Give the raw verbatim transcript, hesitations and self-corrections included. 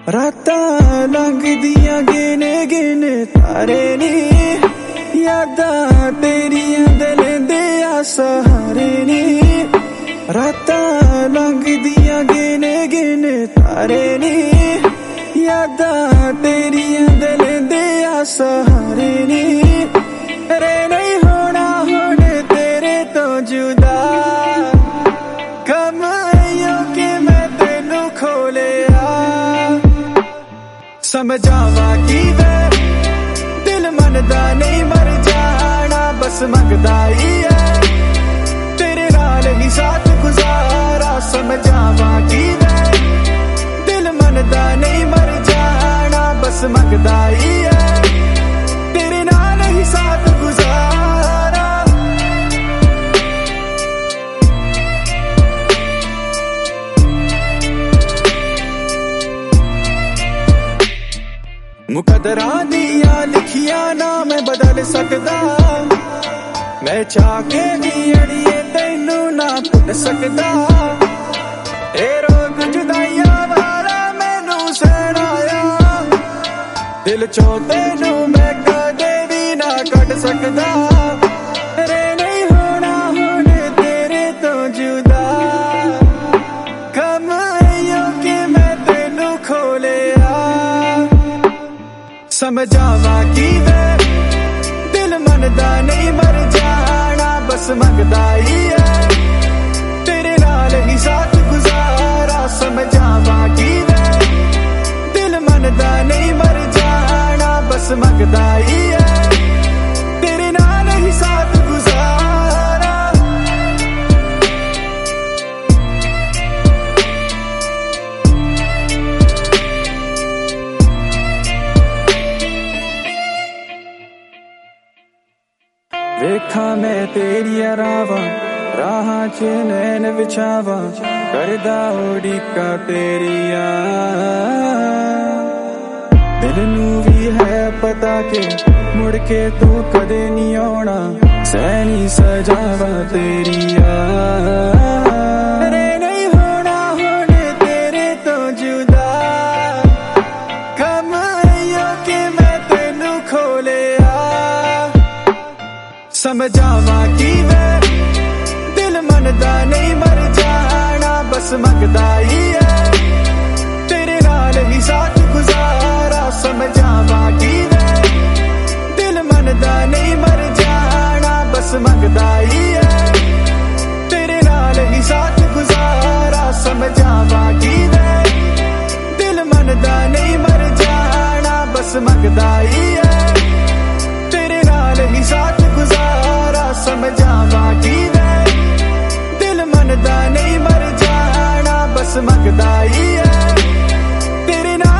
रातां लंघदियां गिने गिने तारे नी, यादां तेरियां दिल दे सहारे नी। रातां लंघदियां गिने गिने तारे नी, यादां तेरियां दिल दे सहारे नी। रे नहीं होना हुण तेरे तो जुदा, कम आयो कि मैं तेनू खोलिया। समझावा की वे दिल मनदा नहीं मर जाना, बस मंगदा ही है तेरे नाल ही साथ गुजारा। समझावा की वे दिल मनदा नहीं मर जाना, बस मंगदा ही है तेरे नाल ही साथ गुजारा। मुकदरा दिया लिखिया ना मैं बदल सकदा, मैं चाह के भी अड़िए तैनू ना भुल सकदा। ए रोग जुदाइया वाला मैनू सहराया, दिल चो तैनू मैं कदे भी ना कट सकदा। रे नहीं होना हुण तेरे तो जुदा, कम आयो कि मैं तैनू खोलिया। समझावा की वे दिल मनदा नहीं मर जाना, बस मंगदा ही है तेरे नाल ही साथ गुजारा। समझावा की वे दिल मनदा नहीं मर जाना, बस मंगदा ही है तेरे नाल ही साथ गुजारा। वेखा मैं तेरिया रावा, राहां च नैन विछावा, करदा उड़ीका तेरिया। दिल नू भी है पता के मुड़ के तू कदे नहीं आना, सैनी सजावा तेरिया। रे नहीं होना हुण तेरे तो जुदा, कम आयो कि मैं तेनू खोलिया। समझावा की वे दिल मनदा नहीं मर जाना, बस मंगदा ही है तेरे नाल ही साथ गुजारा। समझावा की वे दिल मनदा नहीं मर जाना, बस मंगदा ही है तेरे नाल ही साथ गुजारा। समझावा की वे दिल मनदा नहीं मर जाना, बस मंगदा ही है तेरे नाल ही साथ गुजारा। समझावा की वे दिल मनदा नहीं मर जाना, बस मंगदा ही है तेरे नाल